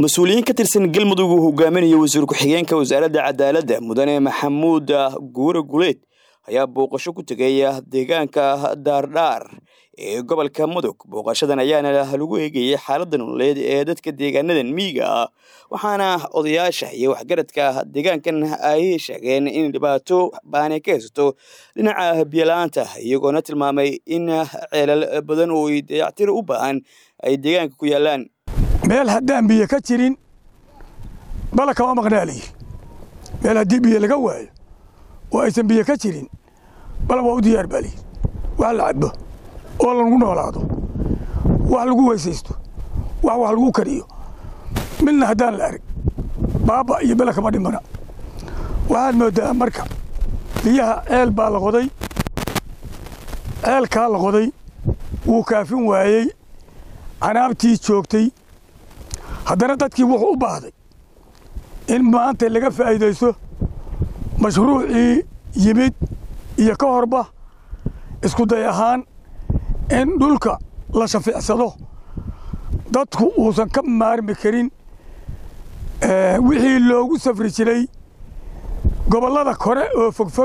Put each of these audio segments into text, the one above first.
مسؤولين كترسن galmudug uu hogaaminayo wasiir ku xigeenka wasaaradda cadaaladda mudane maxamuud guure guleed ayaa booqasho ku tagay deegaanka Daardar ee gobolka Mudug. Booqashadan ayaana lagu eegayay xaaladda nololeed ee dadka deegaanadan miyiga ah, waxaana odayaasha iyo waxgaradka deegaankan ay sheegeen in dhibaato baan ka haysto dhinaca biyo-la'aanta, iyagoona tilmaamay in ceelal badan oo dayactir u baahan ay deegaanka ku yaalaan. meel haddaan biyo ka jirin bala kama maqnaali meel haddii biyo laga waayo oo aysan biyo ka jirin bala waa u diyaar bali wax la cabo oo lagu noolaado wax lagu weysaysto wax lagu kariyo midna haddaan la arag baaba iyo bala kama dhimana. waxaad moodaa marka biyaha ceel baa la qoday, ceelkaa la qoday wuu kaafin waayey canaabtii joogtay. haddana dadkii wuxuu u baahday in maanta laga faa'iidaysto mashruucii yimid iyo ka horba isku day ahaan in dhulka la shafiicsado dadku uusan ka maarmi karin wixii loogu safri jiray gobollada kore oo fogfog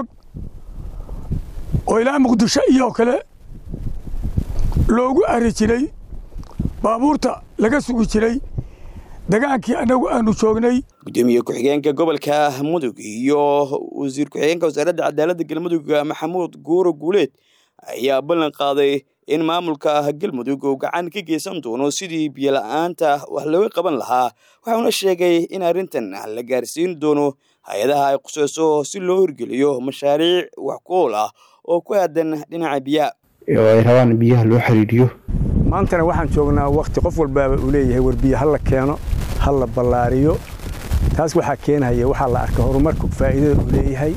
oo ilaa Muqdisho iyo kale loogu ari jiray baabuurta laga sugi jiray dagaankii anagu aanu joognay. gudoomiye ku xigeenka gobolka Mudug iyo wasiir ku xigeenka wasaaradda cadaaladda Galmudug Maxamuud Guure Guleed ayaa ballan qaaday in maamulka Galmudug uu gacan ka geysan doono sidii biyo la'aanta wax looga qaban lahaa. waxaana sheegay in arrintan la gaarsiin doono hay'adaha ay qusayso si loo hirgeliyo mashaariic wax ku ool ah oo ku aadan dhinaca biyaha ay rabaan biyaha loo xiriiriyo. maantana waxaan joognaa waqti qof walba uu leeyahay war biyo hal la keeno hal la ballaariyo. taas waxa keenaya waxa la arkaa horumarku faa'iido u leeyahay.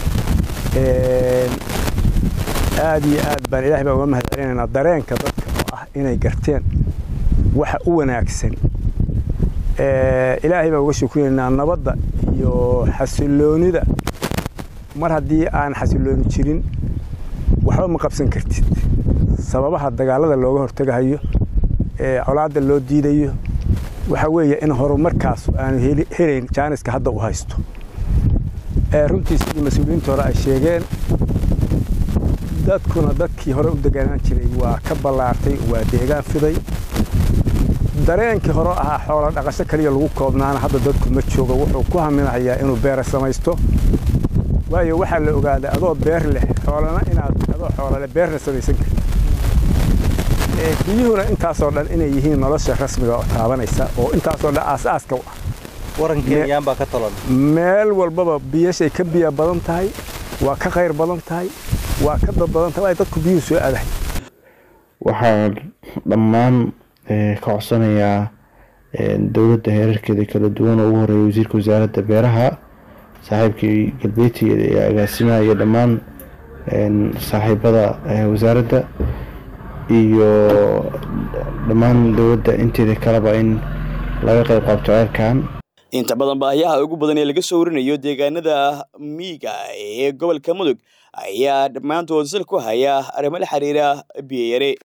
aad iyo aad baan Ilaahay baa uga mahadcelinaynaa dareenka dadka oo ah inay garteen waxa u wanaagsan. Ilaahay baa uga shukriyeynaa nabadda iyo xasiloonida. mar haddii aan xasilooni jirin waxba ma qabsan kartid. sababaha dagaalada looga hortagayo colaadda loo diidayo waxa weeye in horumarkaas aan helayn jaaniska hadda u haysto. runtii sidii mas'uuliyiinta hore ay sheegeen dadkuna dadkii hore u deganaan jiray waa ka ballaartay, waa deegaan fiday. dareenkii hore ahaa xoolo dhaqasho kaliya lagu koobnaana hadda dadku ma joogo. wuxuu ku haminayaa inuu beer samaysto. waayo waxa la ogaaday adoo beer leh xoolana inaad adoo xoolo leh beer samaysan kartid. biyuhuna intaasoo dhan inay yihiin nolosha rasmiga oo taabanaysa oo intaasoo dhan aasaaska u ah. warankeeyaan baa ka talan meel walbaba biyashay ka biyo badan tahay, waa ka khayr badan tahay, waa ka dad badan tahay dadku biyuhu soo aadahay. waxaan dhammaan ka codsanayaa dawladda heerarkeeda kala duwan oo ugu horeeya wasiirka wasaaradda beeraha, saaxiibkii galbeedka iyo agaasimaha iyo dhammaan saaxiibada wasaaradda iyo dhammaan dawladda inteeda kaleba in laga qayb qaato ceelkan. inta badan baahiyaha ugu badan ee laga soo warinayo deegaanada miyiga ee gobolka Mudug ayaa dhammaantood sal ku haya arrimo la xiriira biyo yare.